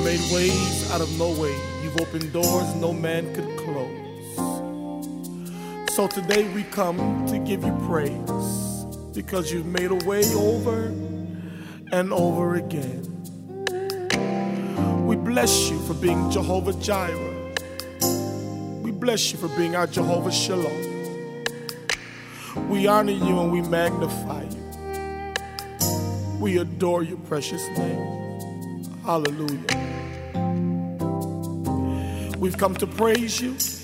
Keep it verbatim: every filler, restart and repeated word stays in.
made ways out of no way. You've opened doors no man could close. So today we come to give you praise because you've made a way over and over again. We bless you for being Jehovah Jireh. We bless you for being our Jehovah Shalom. We honor you and we magnify you. We adore your precious name. Hallelujah. We've come to praise you.